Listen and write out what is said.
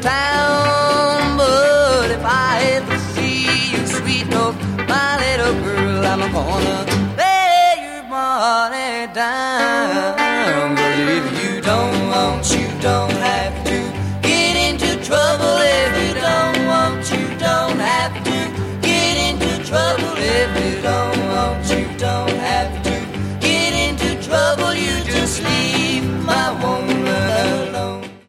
town. But if I ever see you, sweet oh, my little girl, I'm gonna lay your money down.